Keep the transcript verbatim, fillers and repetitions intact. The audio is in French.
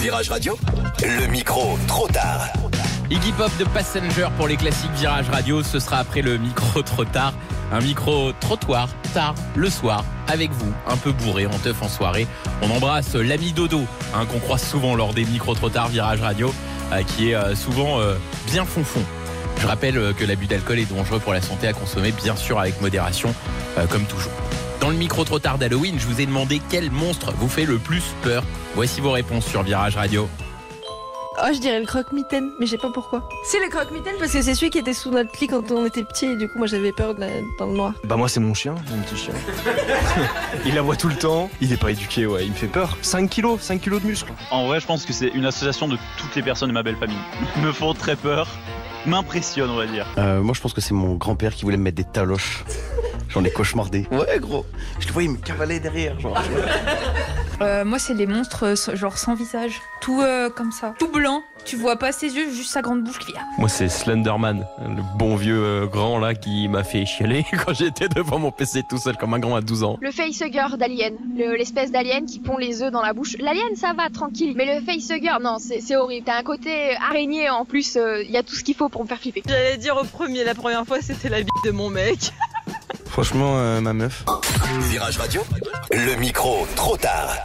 Virage Radio, le micro trop tard. Iggy Pop de Passenger pour les classiques Virage Radio. Ce sera après le micro trop tard. Un micro trottoir, tard, le soir, avec vous, un peu bourré, en teuf en soirée. On embrasse l'ami Dodo, hein, qu'on croise souvent lors des micros trop tard Virage Radio, euh, qui est euh, souvent euh, bien fonfon. Je rappelle euh, que l'abus d'alcool est dangereux pour la santé, à consommer bien sûr avec modération, euh, comme toujours. Dans le micro trop tard d'Halloween, je vous ai demandé quel monstre vous fait le plus peur. Voici vos réponses sur Virage Radio. Oh, je dirais le croque-mitaine, mais je sais pas pourquoi. C'est le croque-mitaine parce que c'est celui qui était sous notre lit quand on était petit et du coup moi j'avais peur de la... dans le noir. Bah moi c'est mon chien, mon petit chien. Il aboie tout le temps, il est pas éduqué, ouais, il me fait peur. cinq kilos, cinq kilos de muscles. En vrai je pense que c'est une association de toutes les personnes de ma belle famille. Ils me font très peur, m'impressionnent on va dire. Euh, moi je pense que c'est mon grand-père qui voulait me mettre des taloches. J'en ai cauchemardé. Ouais gros, je le voyais me cavaler derrière genre. Euh, moi, c'est les monstres euh, genre sans visage, tout euh, comme ça, tout blanc. Tu vois pas ses yeux, juste sa grande bouche qui vient. Moi, c'est Slenderman, le bon vieux euh, grand là qui m'a fait chialer quand j'étais devant mon P C tout seul comme un grand à douze ans. Le facehugger d'Alien, le, l'espèce d'alien qui pond les œufs dans la bouche. L'alien, ça va, tranquille. Mais le facehugger, non, c'est, c'est horrible. T'as un côté araignée en plus, il euh, y a tout ce qu'il faut pour me faire flipper. J'allais dire au premier, la première fois, c'était la bite de mon mec. Franchement, euh, ma meuf. Virage Radio, le micro trop tard.